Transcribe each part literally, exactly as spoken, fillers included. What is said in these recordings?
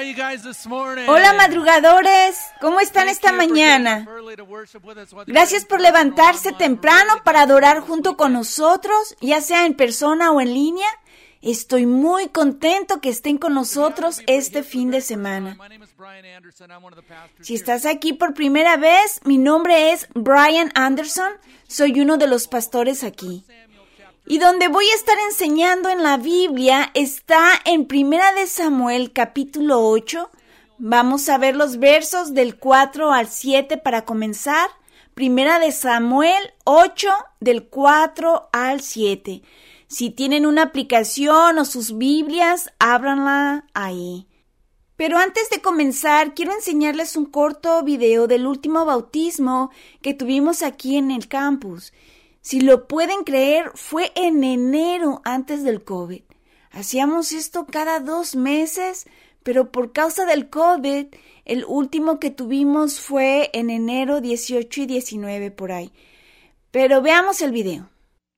you guys this morning? Hola madrugadores, ¿cómo están esta mañana? Gracias por levantarse temprano para adorar junto con nosotros, ya sea en persona o en línea. Estoy muy contento que estén con nosotros este fin de semana. Si estás aquí por primera vez, mi nombre es Brian Anderson, soy uno de los pastores aquí. Y donde voy a estar enseñando en la Biblia está en Primera de Samuel capítulo ocho. Vamos a ver los versos del cuatro al siete para comenzar. Primera de Samuel ocho, del cuatro al siete. Si tienen una aplicación o sus Biblias, ábranla ahí. Pero antes de comenzar, quiero enseñarles un corto video del último bautismo que tuvimos aquí en el campus. Si lo pueden creer, fue en enero antes del COVID. Hacíamos esto cada dos meses, pero por causa del COVID, el último que tuvimos fue en enero dieciocho y diecinueve por ahí. Pero veamos el video.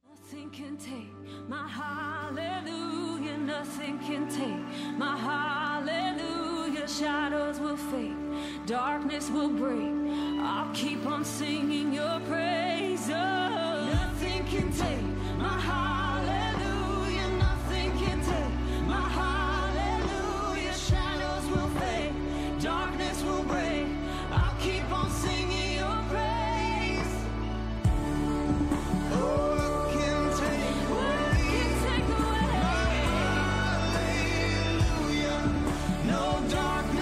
Shadows will fade, darkness will break. I'll keep on singing your praise. Oh, nothing can take my hallelujah. Nothing can take my hallelujah. Shadows will fade, darkness will break. I'll keep on singing your praise. Oh, what can take away? What can take away my hallelujah? No darkness.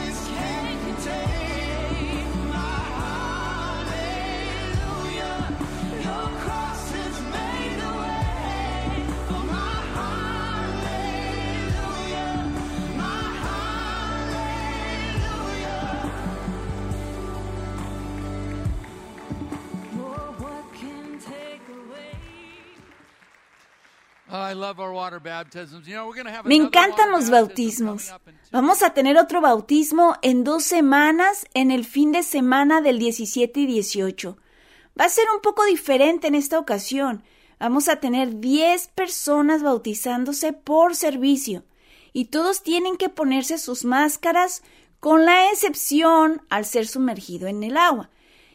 Me encantan los bautismos. Vamos a tener otro bautismo en dos semanas, en el fin de semana del diecisiete y dieciocho. Va a ser un poco diferente en esta ocasión. Vamos a tener diez personas bautizándose por servicio. Y todos tienen que ponerse sus máscaras, con la excepción al ser sumergido en el agua.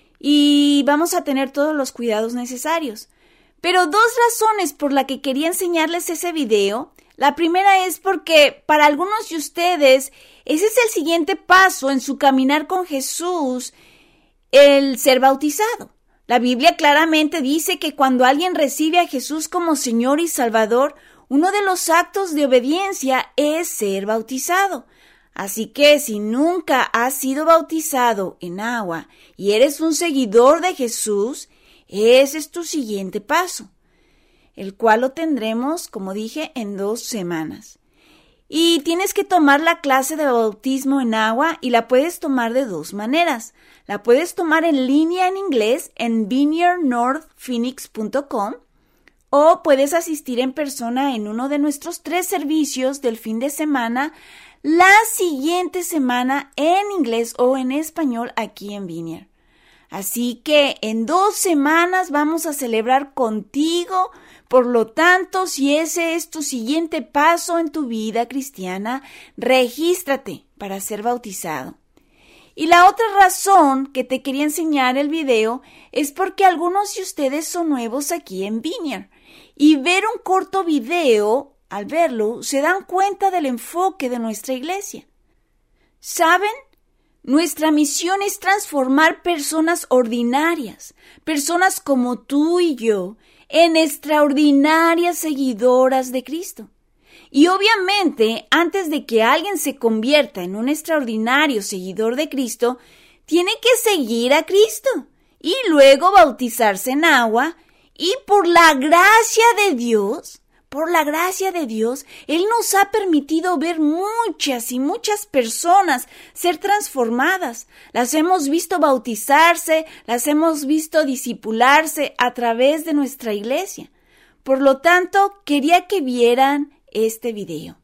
Y vamos a tener todos los cuidados necesarios. Pero dos razones por las que quería enseñarles ese video. La primera es porque para algunos de ustedes ese es el siguiente paso en su caminar con Jesús, el ser bautizado. La Biblia claramente dice que cuando alguien recibe a Jesús como Señor y Salvador, uno de los actos de obediencia es ser bautizado. Así que si nunca has sido bautizado en agua y eres un seguidor de Jesús, ese es tu siguiente paso, el cual lo tendremos, como dije, en dos semanas. Y tienes que tomar la clase de bautismo en agua y la puedes tomar de dos maneras. La puedes tomar en línea en inglés en vineyard north phoenix punto com o puedes asistir en persona en uno de nuestros tres servicios del fin de semana la siguiente semana en inglés o en español aquí en Vineyard. Así que en dos semanas vamos a celebrar contigo. Por lo tanto, si ese es tu siguiente paso en tu vida cristiana, regístrate para ser bautizado. Y la otra razón que te quería enseñar el video es porque algunos de ustedes son nuevos aquí en Vineyard. Y ver un corto video, al verlo, se dan cuenta del enfoque de nuestra iglesia. ¿Saben? Nuestra misión es transformar personas ordinarias, personas como tú y yo, en extraordinarias seguidoras de Cristo. Y obviamente, antes de que alguien se convierta en un extraordinario seguidor de Cristo, tiene que seguir a Cristo y luego bautizarse en agua y por la gracia de Dios, Por la gracia de Dios, Él nos ha permitido ver muchas y muchas personas ser transformadas. Las hemos visto bautizarse, las hemos visto discipularse a través de nuestra iglesia. Por lo tanto, quería que vieran este video.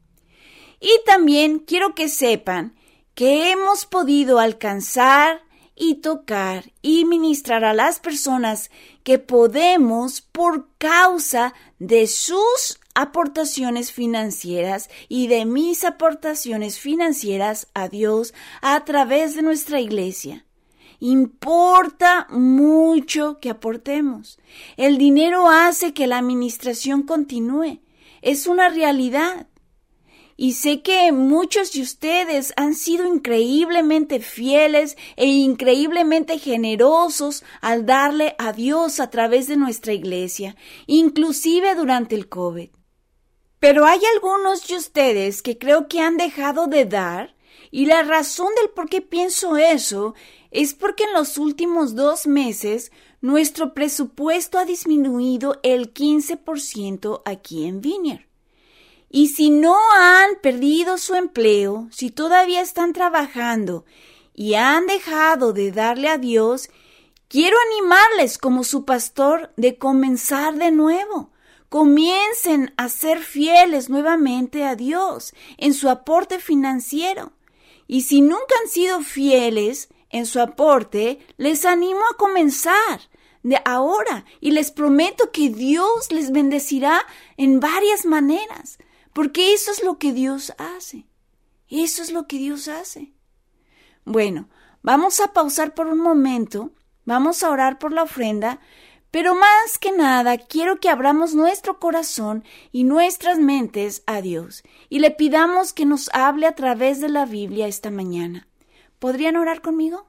Y también quiero que sepan que hemos podido alcanzar y tocar y ministrar a las personas que podemos por causa de sus aportaciones financieras y de mis aportaciones financieras a Dios a través de nuestra iglesia. Importa mucho que aportemos. El dinero hace que la administración continúe. Es una realidad. Y sé que muchos de ustedes han sido increíblemente fieles e increíblemente generosos al darle a Dios a través de nuestra iglesia, inclusive durante el COVID. Pero hay algunos de ustedes que creo que han dejado de dar, y la razón del por qué pienso eso es porque en los últimos dos meses nuestro presupuesto ha disminuido el quince por ciento aquí en Vineyard. Y si no han perdido su empleo, si todavía están trabajando y han dejado de darle a Dios, quiero animarles como su pastor de comenzar de nuevo. Comiencen a ser fieles nuevamente a Dios en su aporte financiero. Y si nunca han sido fieles en su aporte, les animo a comenzar de ahora y les prometo que Dios les bendecirá en varias maneras. Porque eso es lo que Dios hace. Eso es lo que Dios hace. Bueno, vamos a pausar por un momento. Vamos a orar por la ofrenda. Pero más que nada, quiero que abramos nuestro corazón y nuestras mentes a Dios. Y le pidamos que nos hable a través de la Biblia esta mañana. ¿Podrían orar conmigo?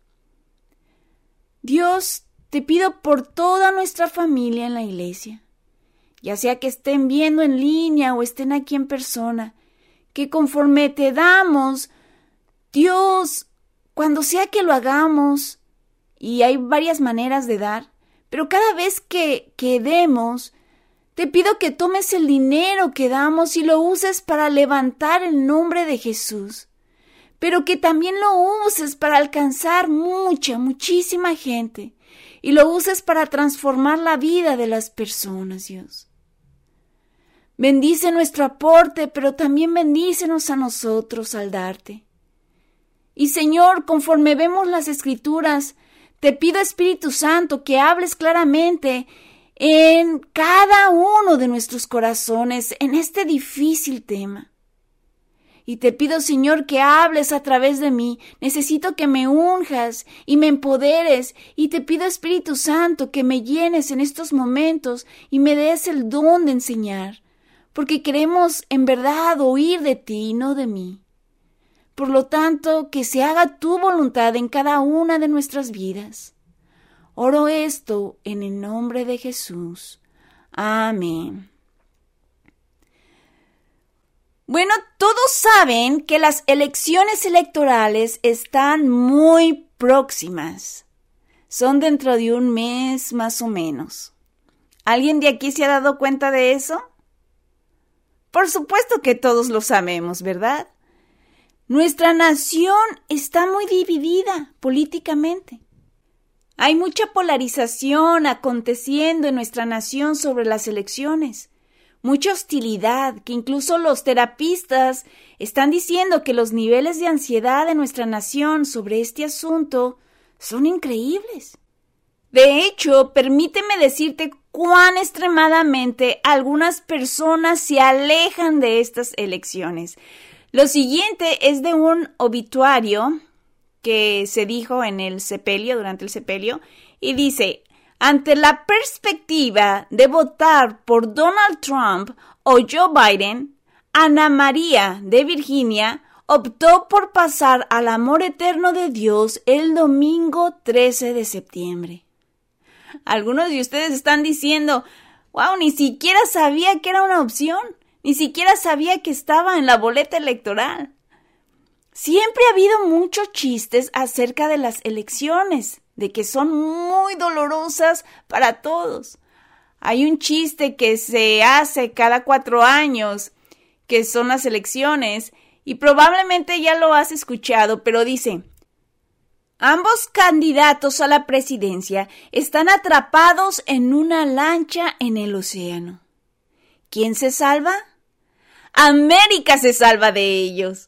Dios, te pido por toda nuestra familia en la iglesia. Ya sea que estén viendo en línea o estén aquí en persona, que conforme te damos, Dios, cuando sea que lo hagamos, y hay varias maneras de dar, pero cada vez que, que demos, te pido que tomes el dinero que damos y lo uses para levantar el nombre de Jesús, pero que también lo uses para alcanzar mucha, muchísima gente, y lo uses para transformar la vida de las personas, Dios. Bendice nuestro aporte, pero también bendícenos a nosotros al darte. Y Señor, conforme vemos las Escrituras, te pido, Espíritu Santo, que hables claramente en cada uno de nuestros corazones en este difícil tema. Y te pido, Señor, que hables a través de mí. Necesito que me unjas y me empoderes. Y te pido, Espíritu Santo, que me llenes en estos momentos y me des el don de enseñar. Porque queremos en verdad oír de ti y no de mí. Por lo tanto, que se haga tu voluntad en cada una de nuestras vidas. Oro esto en el nombre de Jesús. Amén. Bueno, todos saben que las elecciones electorales están muy próximas. Son dentro de un mes más o menos. ¿Alguien de aquí se ha dado cuenta de eso? Por supuesto que todos lo sabemos, ¿verdad? Nuestra nación está muy dividida políticamente. Hay mucha polarización aconteciendo en nuestra nación sobre las elecciones. Mucha hostilidad, que incluso los terapistas están diciendo que los niveles de ansiedad de nuestra nación sobre este asunto son increíbles. De hecho, permíteme decirte cuán extremadamente algunas personas se alejan de estas elecciones. Lo siguiente es de un obituario que se dijo en el sepelio, durante el sepelio, y dice: ante la perspectiva de votar por Donald Trump o Joe Biden, Ana María de Virginia optó por pasar al amor eterno de Dios el domingo trece de septiembre. Algunos de ustedes están diciendo: wow, ni siquiera sabía que era una opción, ni siquiera sabía que estaba en la boleta electoral. Siempre ha habido muchos chistes acerca de las elecciones, de que son muy dolorosas para todos. Hay un chiste que se hace cada cuatro años, que son las elecciones, y probablemente ya lo has escuchado, pero dice: ambos candidatos a la presidencia están atrapados en una lancha en el océano. ¿Quién se salva? América se salva de ellos.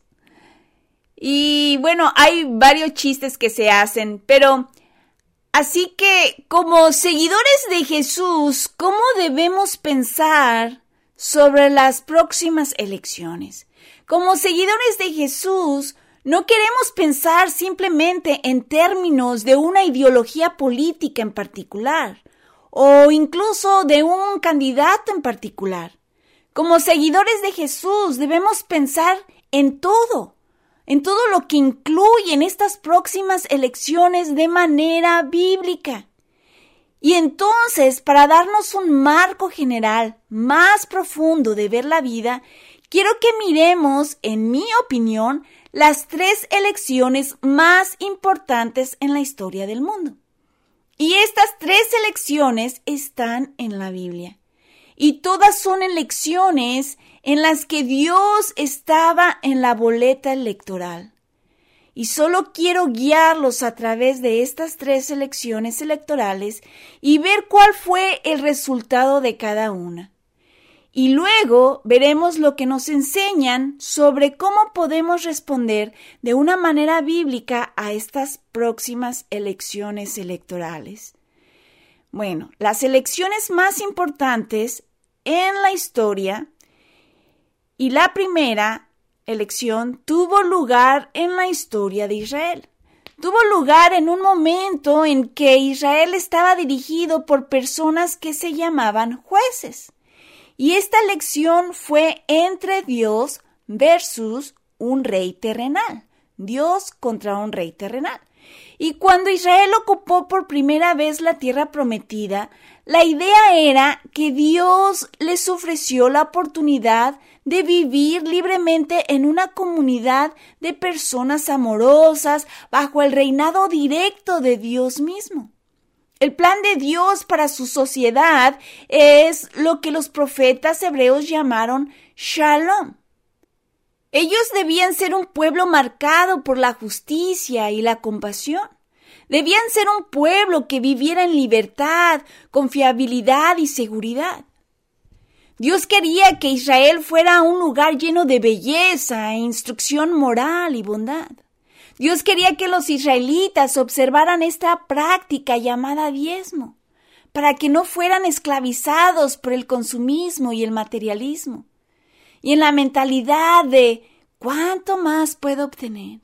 Y bueno, hay varios chistes que se hacen, pero así que como seguidores de Jesús, ¿cómo debemos pensar sobre las próximas elecciones. Como seguidores de Jesús, no queremos pensar simplemente en términos de una ideología política en particular o incluso de un candidato en particular. Como seguidores de Jesús debemos pensar en todo, en todo lo que incluyen estas próximas elecciones de manera bíblica. Y entonces, para darnos un marco general más profundo de ver la vida, quiero que miremos, en mi opinión, las tres elecciones más importantes en la historia del mundo. Y estas tres elecciones están en la Biblia. Y todas son elecciones en las que Dios estaba en la boleta electoral. Y solo quiero guiarlos a través de estas tres elecciones electorales y ver cuál fue el resultado de cada una. Y luego veremos lo que nos enseñan sobre cómo podemos responder de una manera bíblica a estas próximas elecciones electorales. Bueno, las elecciones más importantes en la historia y la primera elección tuvo lugar en la historia de Israel. Tuvo lugar en un momento en que Israel estaba dirigido por personas que se llamaban jueces. Y esta elección fue entre Dios versus un rey terrenal. Dios contra un rey terrenal. Y cuando Israel ocupó por primera vez la tierra prometida, la idea era que Dios les ofreció la oportunidad de vivir libremente en una comunidad de personas amorosas bajo el reinado directo de Dios mismo. El plan de Dios para su sociedad es lo que los profetas hebreos llamaron Shalom. Ellos debían ser un pueblo marcado por la justicia y la compasión. Debían ser un pueblo que viviera en libertad, confiabilidad y seguridad. Dios quería que Israel fuera un lugar lleno de belleza, instrucción moral y bondad. Dios quería que los israelitas observaran esta práctica llamada diezmo, para que no fueran esclavizados por el consumismo y el materialismo, y en la mentalidad de ¿cuánto más puedo obtener?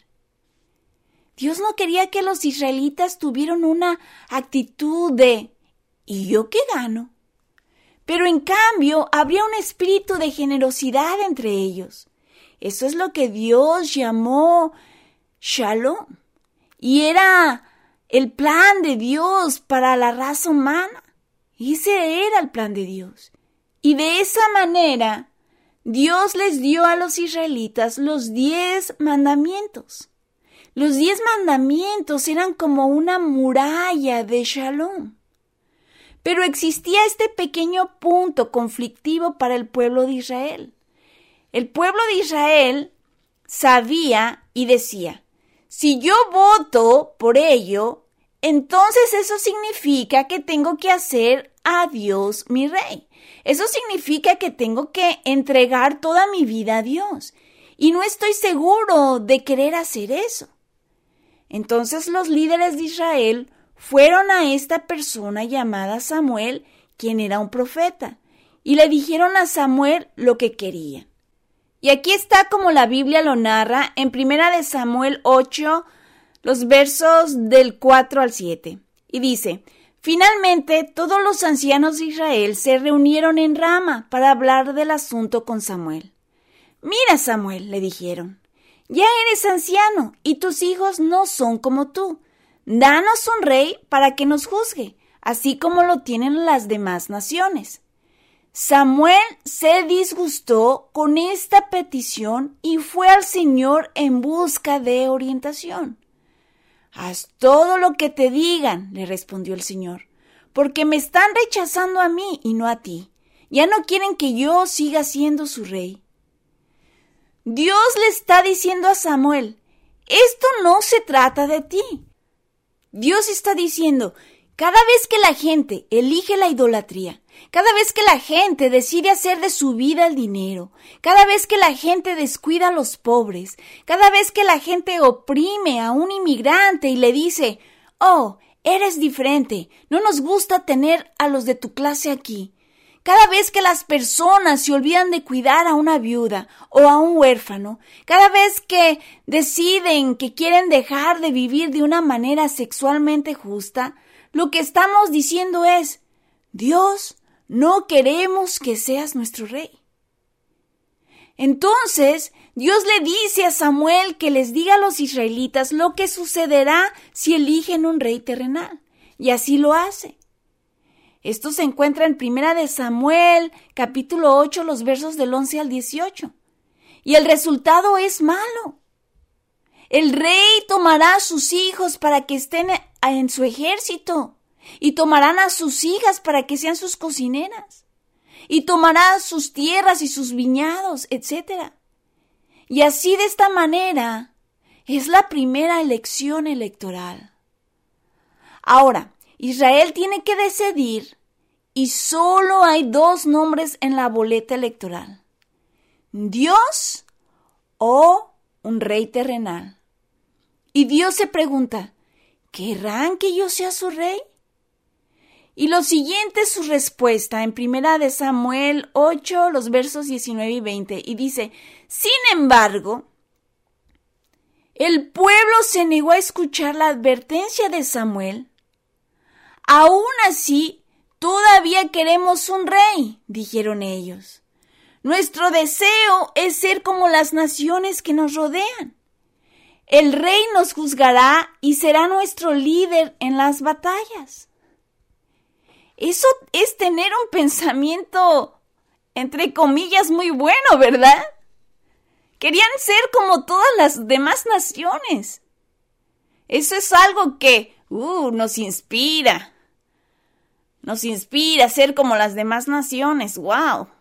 Dios no quería que los israelitas tuvieran una actitud de ¿y yo qué gano? Pero en cambio habría un espíritu de generosidad entre ellos. Eso es lo que Dios llamó Shalom. Y era el plan de Dios para la raza humana. Ese era el plan de Dios. Y de esa manera, Dios les dio a los israelitas los diez mandamientos. Los diez mandamientos eran como una muralla de Shalom. Pero existía este pequeño punto conflictivo para el pueblo de Israel. El pueblo de Israel sabía y decía, si yo voto por ello, entonces eso significa que tengo que hacer a Dios mi rey. Eso significa que tengo que entregar toda mi vida a Dios. Y no estoy seguro de querer hacer eso. Entonces los líderes de Israel fueron a esta persona llamada Samuel, quien era un profeta, y le dijeron a Samuel lo que querían. Y aquí está como la Biblia lo narra en Primera de Samuel ocho, los versos del cuatro al siete. Y dice, finalmente todos los ancianos de Israel se reunieron en Rama para hablar del asunto con Samuel. Mira, Samuel, le dijeron, ya eres anciano y tus hijos no son como tú. Danos un rey para que nos juzgue, así como lo tienen las demás naciones. Samuel se disgustó con esta petición y fue al Señor en busca de orientación. Haz todo lo que te digan, le respondió el Señor, porque me están rechazando a mí y no a ti. Ya no quieren que yo siga siendo su rey. Dios le está diciendo a Samuel, esto no se trata de ti. Dios está diciendo, cada vez que la gente elige la idolatría, cada vez que la gente decide hacer de su vida el dinero, cada vez que la gente descuida a los pobres, cada vez que la gente oprime a un inmigrante y le dice, oh, eres diferente, no nos gusta tener a los de tu clase aquí, Cada vez que las personas se olvidan de cuidar a una viuda o a un huérfano, cada vez que deciden que quieren dejar de vivir de una manera sexualmente justa, lo que estamos diciendo es: Dios, no queremos que seas nuestro rey. Entonces, Dios le dice a Samuel que les diga a los israelitas lo que sucederá si eligen un rey terrenal. Y así lo hace. Esto se encuentra en Primera de Samuel, capítulo ocho, los versos del once al dieciocho. Y el resultado es malo. El rey tomará a sus hijos para que estén en su ejército, y tomarán a sus hijas para que sean sus cocineras, y tomará sus tierras y sus viñados, etcétera. Y así, de esta manera, es la primera elección electoral. Ahora, Israel tiene que decidir, y solo hay dos nombres en la boleta electoral: Dios o un rey terrenal. Y Dios se pregunta: ¿querrán que yo sea su rey? Y lo siguiente es su respuesta en Primera de Samuel ocho, los versos diecinueve y veinte, y dice: sin embargo, el pueblo se negó a escuchar la advertencia de Samuel. Aún así, todavía queremos un rey, dijeron ellos. Nuestro deseo es ser como las naciones que nos rodean. El rey nos juzgará y será nuestro líder en las batallas. Eso es tener un pensamiento, entre comillas, muy bueno, ¿verdad? Querían ser como todas las demás naciones. Eso es algo que uh, nos inspira. Nos inspira a ser como las demás naciones. ¡Wow!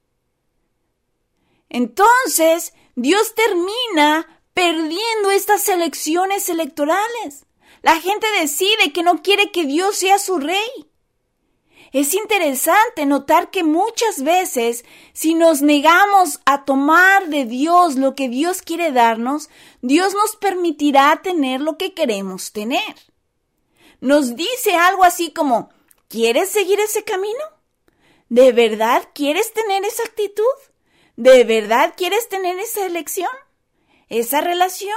Entonces, Dios termina perdiendo estas elecciones electorales. La gente decide que no quiere que Dios sea su rey. Es interesante notar que muchas veces, si nos negamos a tomar de Dios lo que Dios quiere darnos, Dios nos permitirá tener lo que queremos tener. Nos dice algo así como: ¿quieres seguir ese camino? ¿De verdad quieres tener esa actitud? ¿De verdad quieres tener esa elección? ¿Esa relación?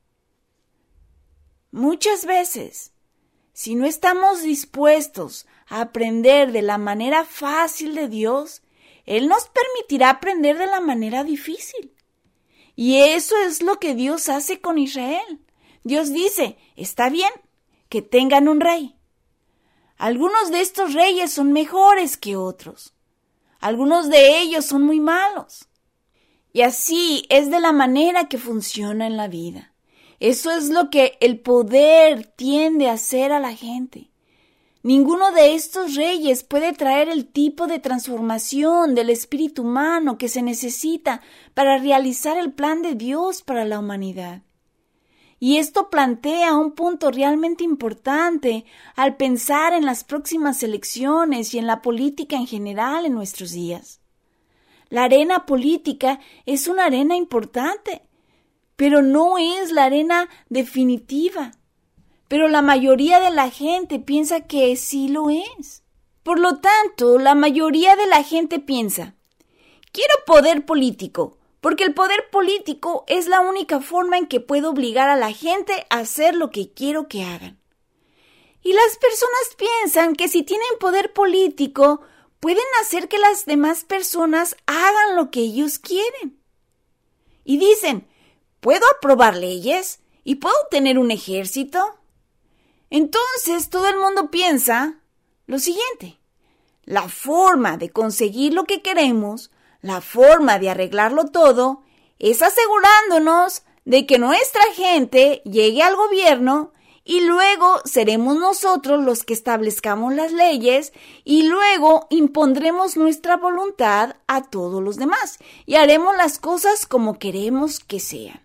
Muchas veces, si no estamos dispuestos a aprender de la manera fácil de Dios, Él nos permitirá aprender de la manera difícil. Y eso es lo que Dios hace con Israel. Dios dice: está bien que tengan un rey. Algunos de estos reyes son mejores que otros. Algunos de ellos son muy malos. Y así es de la manera que funciona en la vida. Eso es lo que el poder tiende a hacer a la gente. Ninguno de estos reyes puede traer el tipo de transformación del espíritu humano que se necesita para realizar el plan de Dios para la humanidad. Y esto plantea un punto realmente importante al pensar en las próximas elecciones y en la política en general en nuestros días. La arena política es una arena importante, pero no es la arena definitiva. Pero la mayoría de la gente piensa que sí lo es. Por lo tanto, la mayoría de la gente piensa: quiero poder político, porque el poder político es la única forma en que puedo obligar a la gente a hacer lo que quiero que hagan. Y las personas piensan que si tienen poder político, pueden hacer que las demás personas hagan lo que ellos quieren. Y dicen: ¿puedo aprobar leyes? ¿Y puedo tener un ejército? Entonces todo el mundo piensa lo siguiente: la forma de conseguir lo que queremos, la forma de arreglarlo todo, es asegurándonos de que nuestra gente llegue al gobierno y luego seremos nosotros los que establezcamos las leyes y luego impondremos nuestra voluntad a todos los demás y haremos las cosas como queremos que sean.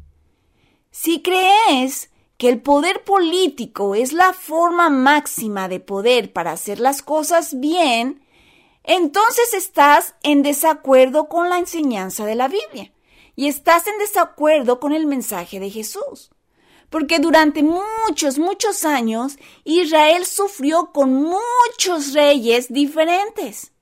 Si crees que el poder político es la forma máxima de poder para hacer las cosas bien, entonces estás en desacuerdo con la enseñanza de la Biblia y estás en desacuerdo con el mensaje de Jesús. Porque durante muchos, muchos años Israel sufrió con muchos reyes diferentes.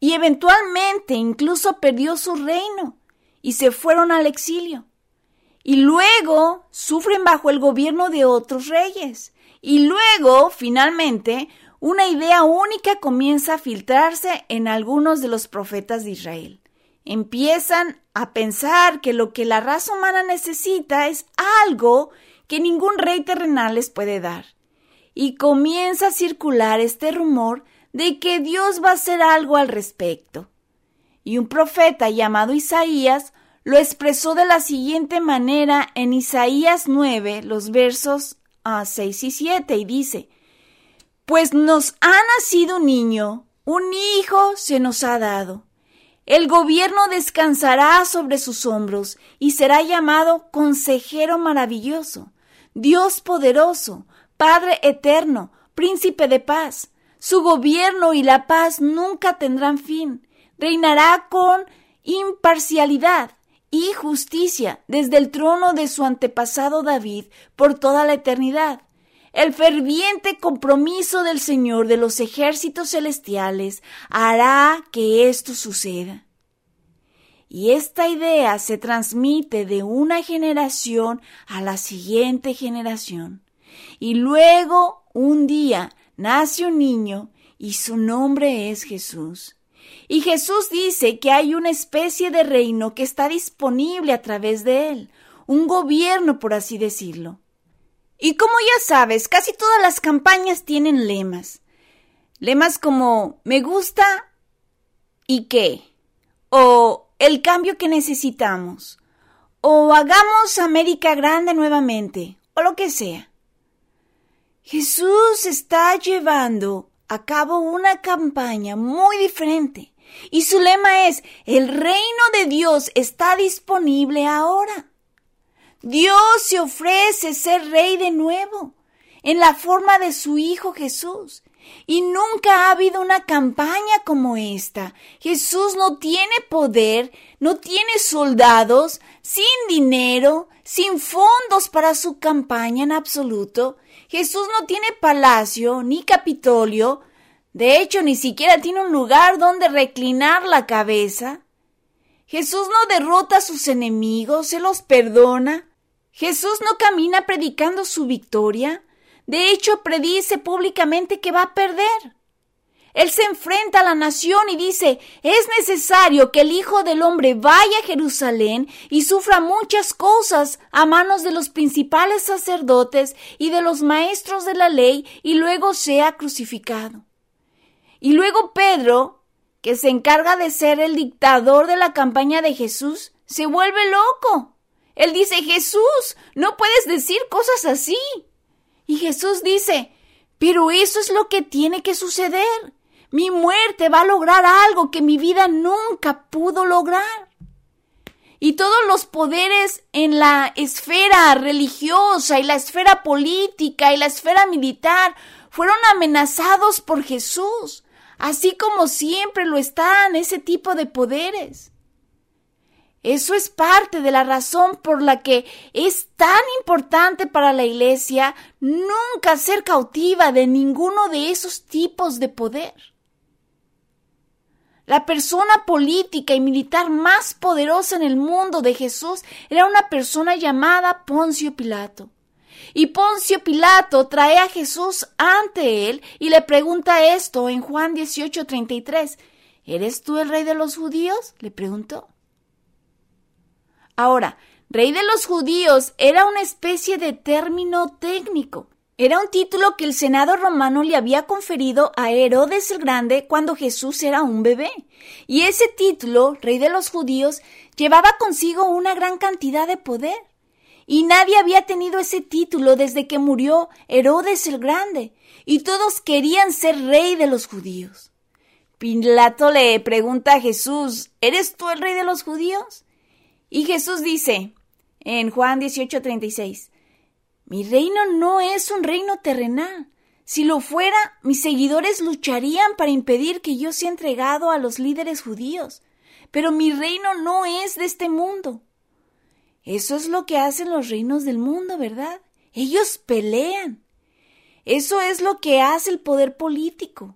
y eventualmente incluso perdió su reino y se fueron al exilio. Y luego sufren bajo el gobierno de otros reyes. Y luego, finalmente, una idea única comienza a filtrarse en algunos de los profetas de Israel. Empiezan a pensar que lo que la raza humana necesita es algo que ningún rey terrenal les puede dar. Y comienza a circular este rumor de que Dios va a hacer algo al respecto. Y un profeta llamado Isaías lo expresó de la siguiente manera en Isaías nueve, los versos uh, seis y siete, y dice: Pues nos ha nacido un niño, un hijo se nos ha dado. El gobierno descansará sobre sus hombros y será llamado Consejero Maravilloso, Dios Poderoso, Padre Eterno, Príncipe de Paz. Su gobierno y la paz nunca tendrán fin. Reinará con imparcialidad y justicia desde el trono de su antepasado David por toda la eternidad. El ferviente compromiso del Señor de los ejércitos celestiales hará que esto suceda. Y esta idea se transmite de una generación a la siguiente generación. Y luego, un día, nace un niño y su nombre es Jesús. Y Jesús dice que hay una especie de reino que está disponible a través de él, un gobierno, por así decirlo. Y como ya sabes, casi todas las campañas tienen lemas. Lemas como me gusta y qué, o el cambio que necesitamos, o hagamos América grande nuevamente, o lo que sea. Jesús está llevando a cabo una campaña muy diferente y su lema es: el reino de Dios está disponible ahora. Dios se ofrece ser rey de nuevo, en la forma de su Hijo Jesús. Y nunca ha habido una campaña como esta. Jesús no tiene poder, no tiene soldados, sin dinero, sin fondos para su campaña en absoluto. Jesús no tiene palacio ni Capitolio. De hecho, ni siquiera tiene un lugar donde reclinar la cabeza. Jesús no derrota a sus enemigos, se los perdona. Jesús no camina predicando su victoria. De hecho, predice públicamente que va a perder. Él se enfrenta a la nación y dice: es necesario que el Hijo del Hombre vaya a Jerusalén y sufra muchas cosas a manos de los principales sacerdotes y de los maestros de la ley y luego sea crucificado. Y luego Pedro, que se encarga de ser el dictador de la campaña de Jesús, se vuelve loco. Él dice: Jesús, no puedes decir cosas así. Y Jesús dice: pero eso es lo que tiene que suceder. Mi muerte va a lograr algo que mi vida nunca pudo lograr. Y todos los poderes en la esfera religiosa y la esfera política y la esfera militar fueron amenazados por Jesús, así como siempre lo están ese tipo de poderes. Eso es parte de la razón por la que es tan importante para la Iglesia nunca ser cautiva de ninguno de esos tipos de poder. La persona política y militar más poderosa en el mundo de Jesús era una persona llamada Poncio Pilato. Y Poncio Pilato trae a Jesús ante él y le pregunta esto en Juan dieciocho treinta y tres. ¿Eres tú el rey de los judíos?, le preguntó. Ahora, rey de los judíos era una especie de término técnico. Era un título que el Senado romano le había conferido a Herodes el Grande cuando Jesús era un bebé. Y ese título, rey de los judíos, llevaba consigo una gran cantidad de poder. Y nadie había tenido ese título desde que murió Herodes el Grande. Y todos querían ser rey de los judíos. Pilato le pregunta a Jesús: ¿eres tú el rey de los judíos? Y Jesús dice en Juan dieciocho treinta y seis, mi reino no es un reino terrenal. Si lo fuera, mis seguidores lucharían para impedir que yo sea entregado a los líderes judíos. Pero mi reino no es de este mundo. Eso es lo que hacen los reinos del mundo, ¿verdad? Ellos pelean. Eso es lo que hace el poder político.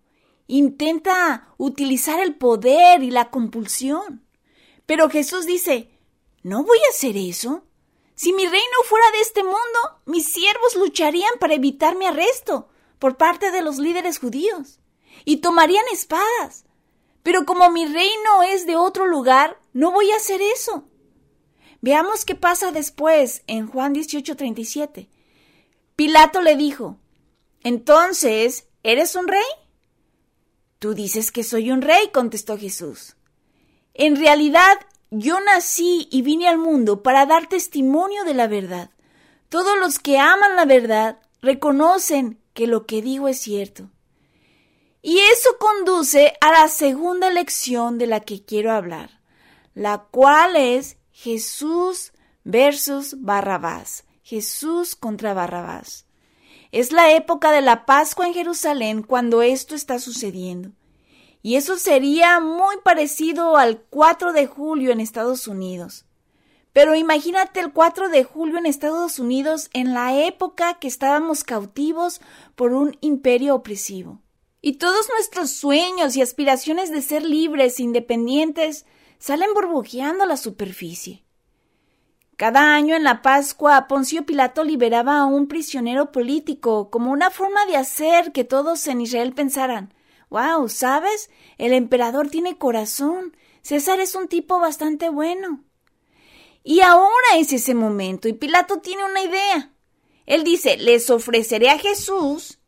intenta utilizar el poder y la compulsión. Pero Jesús dice, no voy a hacer eso. Si mi reino fuera de este mundo, mis siervos lucharían para evitar mi arresto por parte de los líderes judíos y tomarían espadas. Pero como mi reino es de otro lugar, no voy a hacer eso. Veamos qué pasa después en Juan dieciocho treinta y siete. Pilato le dijo, ¿entonces eres un rey? Tú dices que soy un rey, contestó Jesús. En realidad, yo nací y vine al mundo para dar testimonio de la verdad. Todos los que aman la verdad reconocen que lo que digo es cierto. Y eso conduce a la segunda lección de la que quiero hablar, la cual es Jesús versus Barrabás. Jesús contra Barrabás. Es la época de la Pascua en Jerusalén cuando esto está sucediendo. Y eso sería muy parecido al cuatro de julio en Estados Unidos. Pero imagínate el cuatro de julio en Estados Unidos en la época que estábamos cautivos por un imperio opresivo. Y todos nuestros sueños y aspiraciones de ser libres e independientes salen burbujeando a la superficie. Cada año en la Pascua, Poncio Pilato liberaba a un prisionero político como una forma de hacer que todos en Israel pensaran, wow, ¿sabes? El emperador tiene corazón. César es un tipo bastante bueno. Y ahora es ese momento y Pilato tiene una idea. Él dice, les ofreceré a Jesús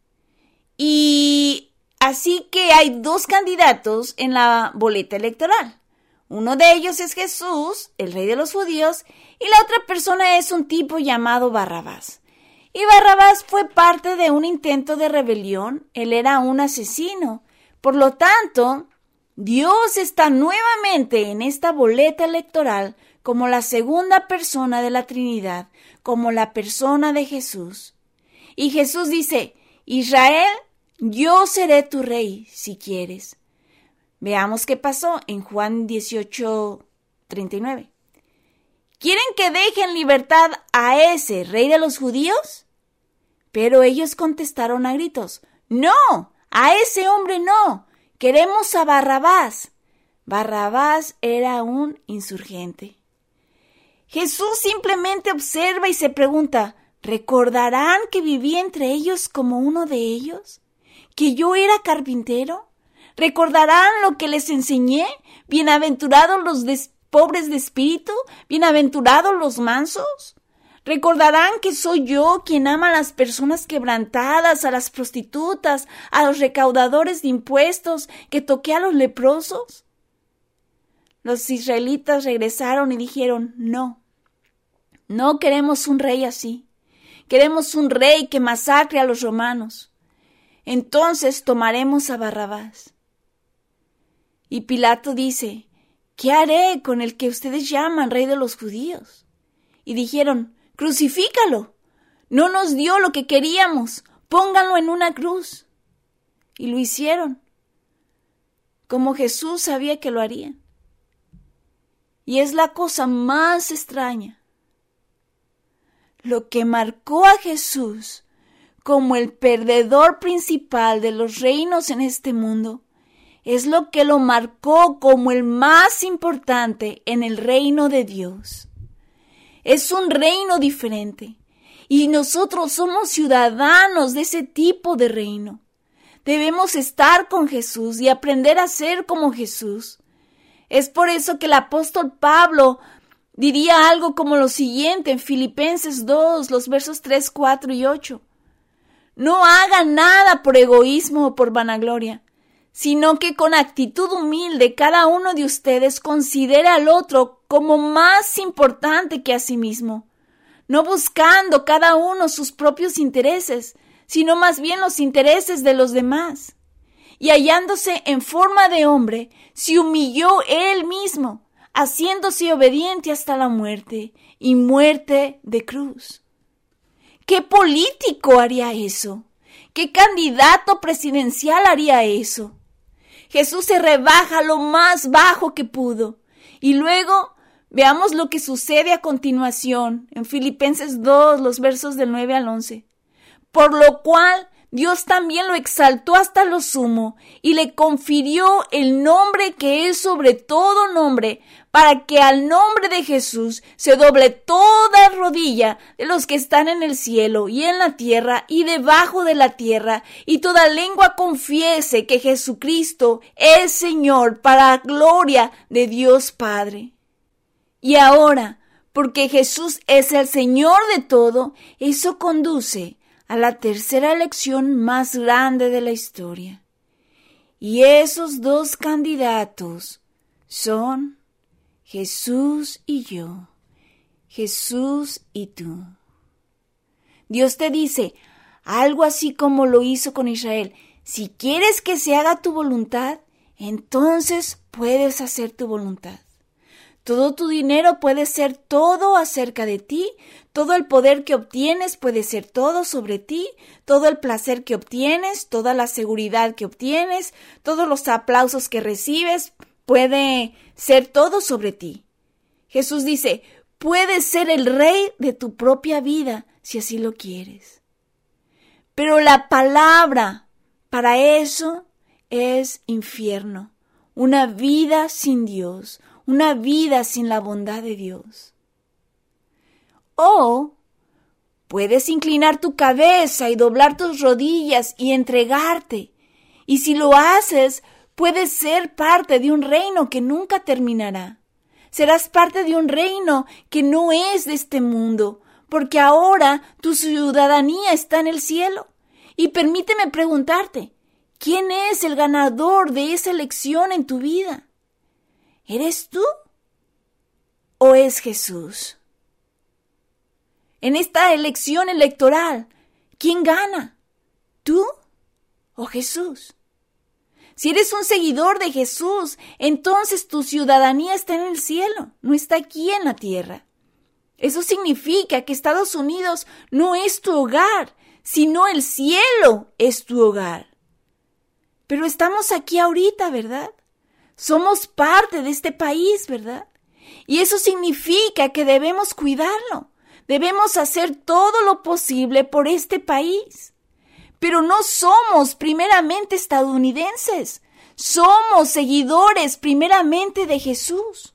y así que hay dos candidatos en la boleta electoral. Uno de ellos es Jesús, el rey de los judíos, y la otra persona es un tipo llamado Barrabás. Y Barrabás fue parte de un intento de rebelión. Él era un asesino. Por lo tanto, Dios está nuevamente en esta boleta electoral como la segunda persona de la Trinidad, como la persona de Jesús. Y Jesús dice, Israel, yo seré tu rey si quieres. Veamos qué pasó en Juan dieciocho treinta y nueve. ¿Quieren que deje en libertad a ese rey de los judíos? Pero ellos contestaron a gritos, no, a ese hombre no, queremos a Barrabás. Barrabás era un insurgente. Jesús simplemente observa y se pregunta, ¿recordarán que viví entre ellos como uno de ellos? ¿Que yo era carpintero? ¿Recordarán lo que les enseñé? Bienaventurados los des- pobres de espíritu, bienaventurados los mansos. ¿Recordarán que soy yo quien ama a las personas quebrantadas, a las prostitutas, a los recaudadores de impuestos, que toqué a los leprosos? Los israelitas regresaron y dijeron, no, no queremos un rey así. Queremos un rey que masacre a los romanos. Entonces tomaremos a Barrabás. Y Pilato dice, ¿qué haré con el que ustedes llaman rey de los judíos? Y dijeron, crucifícalo. No nos dio lo que queríamos. Pónganlo en una cruz. Y lo hicieron, como Jesús sabía que lo harían. Y es la cosa más extraña. Lo que marcó a Jesús como el perdedor principal de los reinos en este mundo es lo que lo marcó como el más importante en el reino de Dios. Es un reino diferente y nosotros somos ciudadanos de ese tipo de reino. Debemos estar con Jesús y aprender a ser como Jesús. Es por eso que el apóstol Pablo diría algo como lo siguiente en Filipenses dos, los versos tres, cuatro y ocho. No hagan nada por egoísmo o por vanagloria, sino que con actitud humilde cada uno de ustedes considere al otro como más importante que a sí mismo, no buscando cada uno sus propios intereses, sino más bien los intereses de los demás. Y hallándose en forma de hombre, se humilló él mismo, haciéndose obediente hasta la muerte, y muerte de cruz. ¿Qué político haría eso? ¿Qué candidato presidencial haría eso? Jesús se rebaja lo más bajo que pudo. Y luego veamos lo que sucede a continuación en Filipenses dos, los versos del nueve al once. Por lo cual Dios también lo exaltó hasta lo sumo y le confirió el nombre que es sobre todo nombre, para que al nombre de Jesús se doble toda rodilla de los que están en el cielo y en la tierra y debajo de la tierra, y toda lengua confiese que Jesucristo es Señor, para gloria de Dios Padre. Y ahora, porque Jesús es el Señor de todo, eso conduce a la tercera elección más grande de la historia. Y esos dos candidatos son Jesús y yo, Jesús y tú. Dios te dice algo así como lo hizo con Israel: si quieres que se haga tu voluntad, entonces puedes hacer tu voluntad. Todo tu dinero puede ser todo acerca de ti, todo el poder que obtienes puede ser todo sobre ti, todo el placer que obtienes, toda la seguridad que obtienes, todos los aplausos que recibes, puede ser todo sobre ti. Jesús dice, puedes ser el rey de tu propia vida si así lo quieres. Pero la palabra para eso es infierno, una vida sin Dios, una vida sin la bondad de Dios. O puedes inclinar tu cabeza y doblar tus rodillas y entregarte. Y si lo haces, puedes ser parte de un reino que nunca terminará. Serás parte de un reino que no es de este mundo, porque ahora tu ciudadanía está en el cielo. Y permíteme preguntarte, ¿quién es el ganador de esa elección en tu vida? ¿Eres tú o es Jesús? En esta elección electoral, ¿quién gana? ¿Tú o Jesús? Si eres un seguidor de Jesús, entonces tu ciudadanía está en el cielo, no está aquí en la tierra. Eso significa que Estados Unidos no es tu hogar, sino el cielo es tu hogar. Pero estamos aquí ahorita, ¿verdad? Somos parte de este país, ¿verdad? Y eso significa que debemos cuidarlo. Debemos hacer todo lo posible por este país. Pero no somos primeramente estadounidenses. Somos seguidores primeramente de Jesús.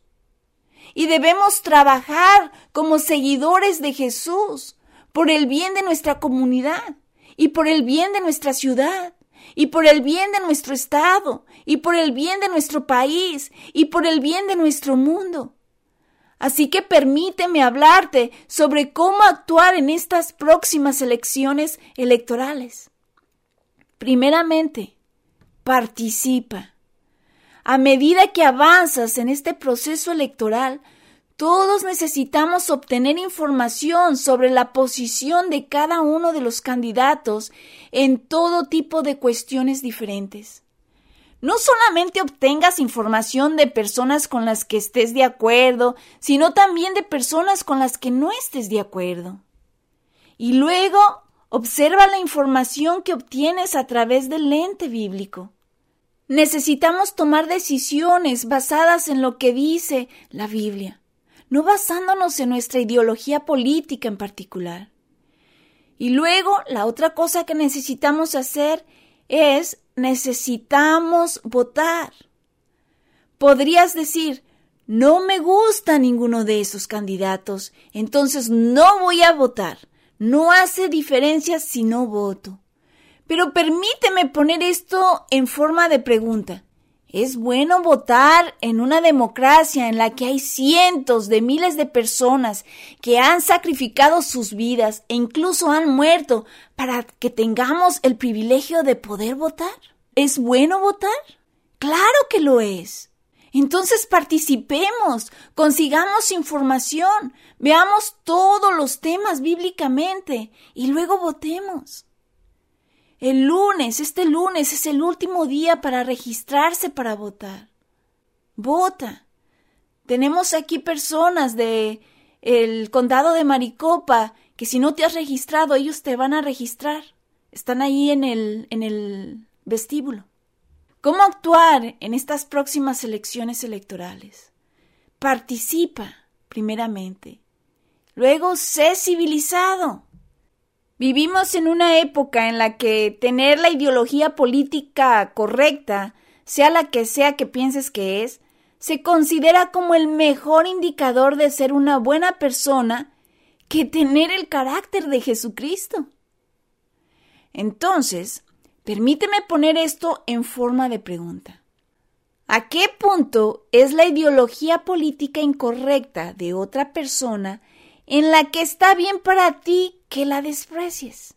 Y debemos trabajar como seguidores de Jesús por el bien de nuestra comunidad y por el bien de nuestra ciudad. Y por el bien de nuestro estado, y por el bien de nuestro país, y por el bien de nuestro mundo. Así que permíteme hablarte sobre cómo actuar en estas próximas elecciones electorales. Primeramente, participa. A medida que avanzas en este proceso electoral, todos necesitamos obtener información sobre la posición de cada uno de los candidatos en todo tipo de cuestiones diferentes. No solamente obtengas información de personas con las que estés de acuerdo, sino también de personas con las que no estés de acuerdo. Y luego, observa la información que obtienes a través del lente bíblico. Necesitamos tomar decisiones basadas en lo que dice la Biblia, no basándonos en nuestra ideología política en particular. Y luego, la otra cosa que necesitamos hacer es, necesitamos votar. Podrías decir, no me gusta ninguno de esos candidatos, entonces no voy a votar. No hace diferencia si no voto. Pero permíteme poner esto en forma de pregunta. ¿Es bueno votar en una democracia en la que hay cientos de miles de personas que han sacrificado sus vidas e incluso han muerto para que tengamos el privilegio de poder votar? ¿Es bueno votar? ¡Claro que lo es! Entonces participemos, consigamos información, veamos todos los temas bíblicamente y luego votemos. El lunes, este lunes es el último día para registrarse para votar. Vota. Tenemos aquí personas de el condado de Maricopa que si no te has registrado, ellos te van a registrar. Están ahí en el, en el vestíbulo. ¿Cómo actuar en estas próximas elecciones electorales? Participa, primeramente. Luego, sé civilizado. Vivimos en una época en la que tener la ideología política correcta, sea la que sea que pienses que es, se considera como el mejor indicador de ser una buena persona que tener el carácter de Jesucristo. Entonces, permíteme poner esto en forma de pregunta. ¿A qué punto es la ideología política incorrecta de otra persona en la que está bien para ti que la desprecies?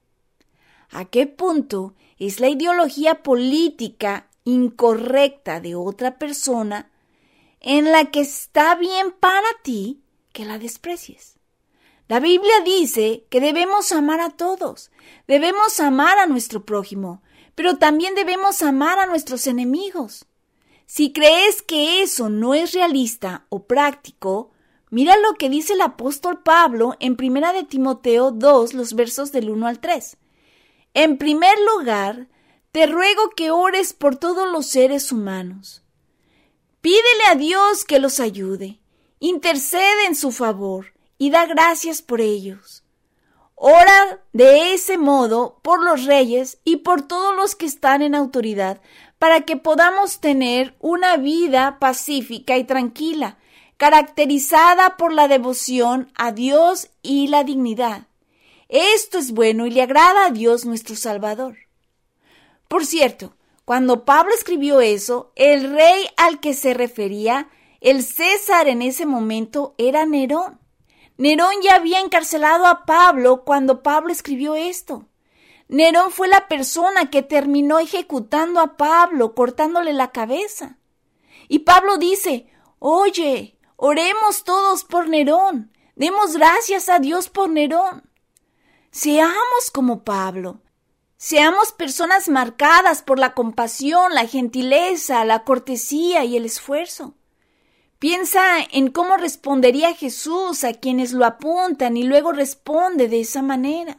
¿A qué punto es la ideología política incorrecta de otra persona en la que está bien para ti que la desprecies? La Biblia dice que debemos amar a todos, debemos amar a nuestro prójimo, pero también debemos amar a nuestros enemigos. Si crees que eso no es realista o práctico, mira lo que dice el apóstol Pablo en primera de Timoteo dos, los versos del uno al tres. En primer lugar, te ruego que ores por todos los seres humanos. Pídele a Dios que los ayude, intercede en su favor y da gracias por ellos. Ora de ese modo por los reyes y por todos los que están en autoridad, para que podamos tener una vida pacífica y tranquila, caracterizada por la devoción a Dios y la dignidad. Esto es bueno y le agrada a Dios nuestro Salvador. Por cierto, cuando Pablo escribió eso, el rey al que se refería, el César en ese momento, era Nerón. Nerón ya había encarcelado a Pablo cuando Pablo escribió esto. Nerón fue la persona que terminó ejecutando a Pablo, cortándole la cabeza. Y Pablo dice, oye, oremos todos por Nerón, demos gracias a Dios por Nerón. Seamos como Pablo, seamos personas marcadas por la compasión, la gentileza, la cortesía y el esfuerzo. Piensa en cómo respondería Jesús a quienes lo apuntan y luego responde de esa manera.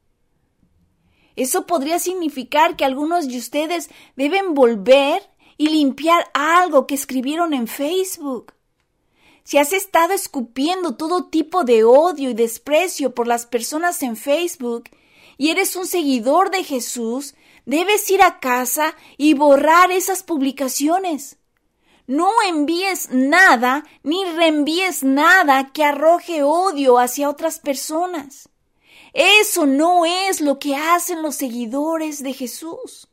Eso podría significar que algunos de ustedes deben volver y limpiar algo que escribieron en Facebook. Si has estado escupiendo todo tipo de odio y desprecio por las personas en Facebook y eres un seguidor de Jesús, debes ir a casa y borrar esas publicaciones. No envíes nada ni reenvíes nada que arroje odio hacia otras personas. Eso no es lo que hacen los seguidores de Jesús.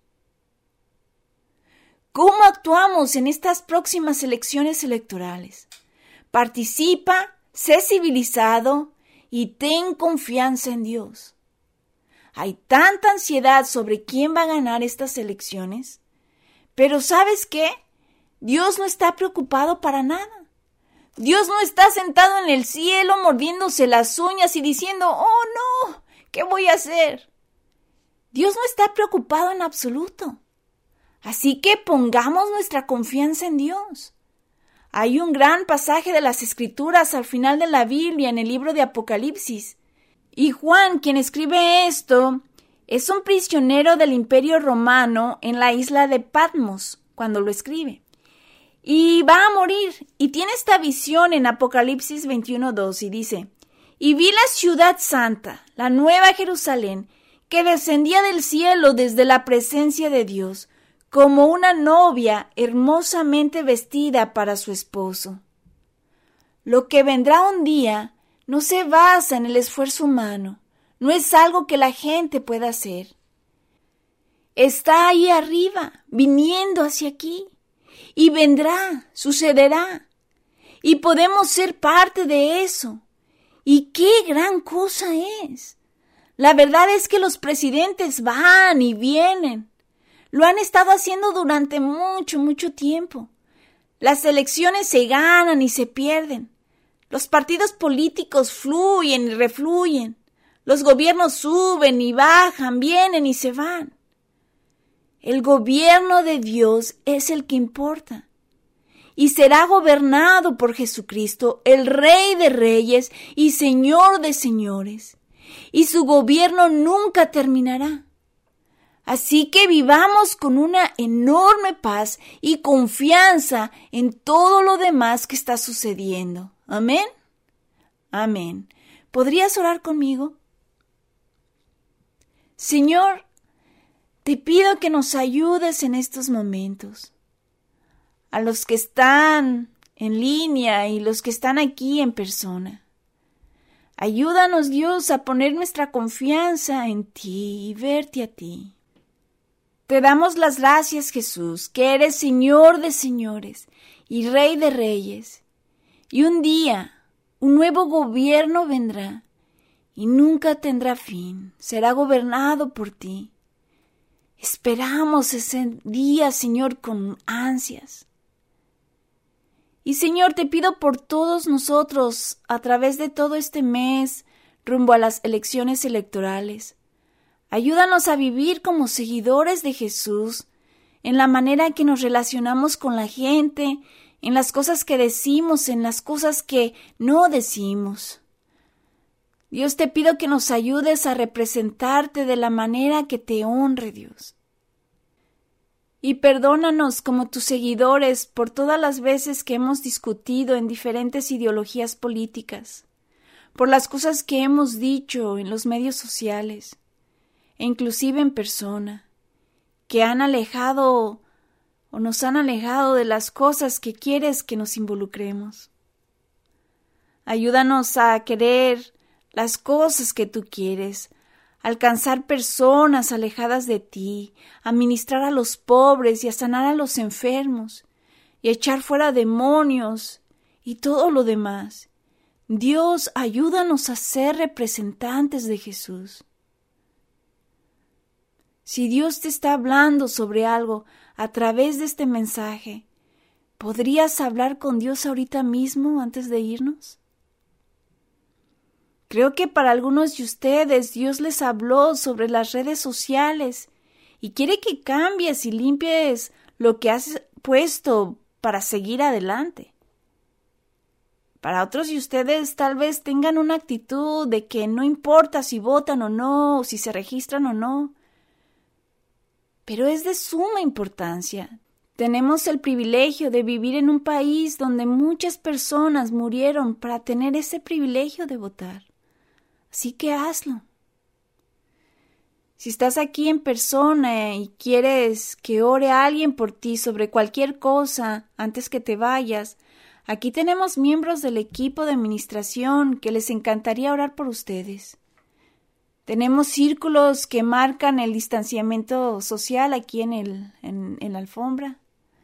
¿Cómo actuamos en estas próximas elecciones electorales? Participa, sé civilizado y ten confianza en Dios. Hay tanta ansiedad sobre quién va a ganar estas elecciones, pero ¿sabes qué? Dios no está preocupado para nada. Dios no está sentado en el cielo mordiéndose las uñas y diciendo, oh no, ¿qué voy a hacer? Dios no está preocupado en absoluto. Así que pongamos nuestra confianza en Dios. Hay un gran pasaje de las Escrituras al final de la Biblia en el libro de Apocalipsis. Y Juan, quien escribe esto, es un prisionero del Imperio Romano en la isla de Patmos cuando lo escribe. Y va a morir, y tiene esta visión en Apocalipsis veintiuno dos, y dice, y vi la ciudad santa, la nueva Jerusalén, que descendía del cielo desde la presencia de Dios, como una novia hermosamente vestida para su esposo. Lo que vendrá un día no se basa en el esfuerzo humano, no es algo que la gente pueda hacer. Está ahí arriba, viniendo hacia aquí. Y vendrá, sucederá, y podemos ser parte de eso. ¡Y qué gran cosa es! La verdad es que los presidentes van y vienen. Lo han estado haciendo durante mucho, mucho tiempo. Las elecciones se ganan y se pierden. Los partidos políticos fluyen y refluyen. Los gobiernos suben y bajan, vienen y se van. El gobierno de Dios es el que importa y será gobernado por Jesucristo, el Rey de Reyes y Señor de Señores, y su gobierno nunca terminará. Así que vivamos con una enorme paz y confianza en todo lo demás que está sucediendo. Amén. Amén. ¿Podrías orar conmigo? Señor, te pido que nos ayudes en estos momentos. A los que están en línea y los que están aquí en persona. Ayúdanos, Dios, a poner nuestra confianza en ti y verte a ti. Te damos las gracias, Jesús, que eres Señor de señores y Rey de reyes. Y un día, un nuevo gobierno vendrá y nunca tendrá fin. Será gobernado por ti. Esperamos ese día, Señor, con ansias. Y Señor, te pido por todos nosotros, a través de todo este mes, rumbo a las elecciones electorales. Ayúdanos a vivir como seguidores de Jesús, en la manera que nos relacionamos con la gente, en las cosas que decimos, en las cosas que no decimos. Dios, te pido que nos ayudes a representarte de la manera que te honre, Dios. Y perdónanos como tus seguidores por todas las veces que hemos discutido en diferentes ideologías políticas, por las cosas que hemos dicho en los medios sociales, e inclusive en persona, que han alejado o nos han alejado de las cosas que quieres que nos involucremos. Ayúdanos a querer las cosas que tú quieres, alcanzar personas alejadas de ti, a ministrar a los pobres y a sanar a los enfermos, y a echar fuera demonios y todo lo demás. Dios, ayúdanos a ser representantes de Jesús. Si Dios te está hablando sobre algo a través de este mensaje, ¿podrías hablar con Dios ahorita mismo antes de irnos? Creo que para algunos de ustedes Dios les habló sobre las redes sociales y quiere que cambies y limpies lo que has puesto para seguir adelante. Para otros de ustedes tal vez tengan una actitud de que no importa si votan o no, o si se registran o no. Pero es de suma importancia. Tenemos el privilegio de vivir en un país donde muchas personas murieron para tener ese privilegio de votar. Así que hazlo. Si estás aquí en persona y quieres que ore a alguien por ti sobre cualquier cosa antes que te vayas, aquí tenemos miembros del equipo de administración que les encantaría orar por ustedes. Tenemos círculos que marcan el distanciamiento social aquí en, el, en, en la alfombra.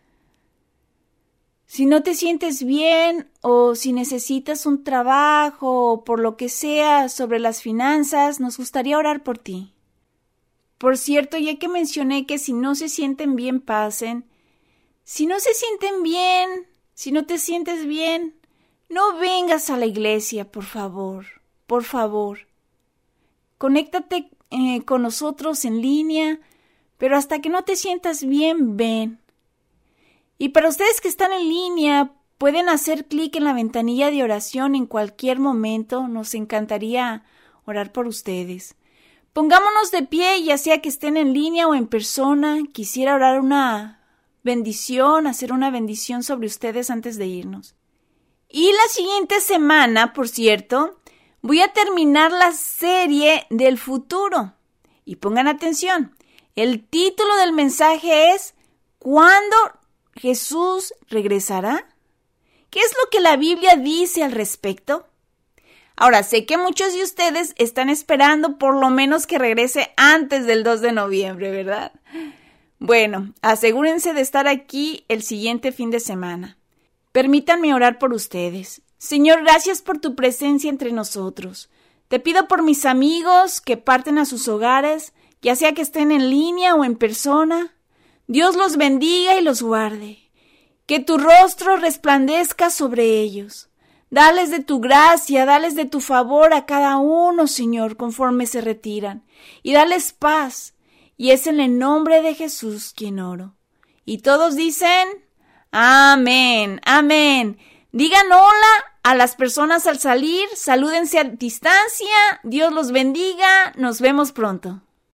Si no te sientes bien o si necesitas un trabajo o por lo que sea sobre las finanzas, nos gustaría orar por ti. Por cierto, ya que mencioné que si no se sienten bien, pasen. Si no se sienten bien, si no te sientes bien, no vengas a la iglesia, por favor, por favor. Conéctate eh, con nosotros en línea, pero hasta que no te sientas bien, ven. Y para ustedes que están en línea, pueden hacer clic en la ventanilla de oración en cualquier momento. Nos encantaría orar por ustedes. Pongámonos de pie, ya sea que estén en línea o en persona. Quisiera orar una bendición, hacer una bendición sobre ustedes antes de irnos. Y la siguiente semana, por cierto, voy a terminar la serie del futuro. Y pongan atención, el título del mensaje es ¿Cuándo Jesús regresará? ¿Qué es lo que la Biblia dice al respecto? Ahora, sé que muchos de ustedes están esperando por lo menos que regrese antes del dos de noviembre, ¿verdad? Bueno, asegúrense de estar aquí el siguiente fin de semana. Permítanme orar por ustedes. Señor, gracias por tu presencia entre nosotros. Te pido por mis amigos que parten a sus hogares, ya sea que estén en línea o en persona. Dios los bendiga y los guarde. Que tu rostro resplandezca sobre ellos. Dales de tu gracia, dales de tu favor a cada uno, Señor, conforme se retiran. Y dales paz. Y es en el nombre de Jesús quien oro. Y todos dicen, amén, amén. Digan hola a las personas al salir, salúdense a distancia. Dios los bendiga. Nos vemos pronto.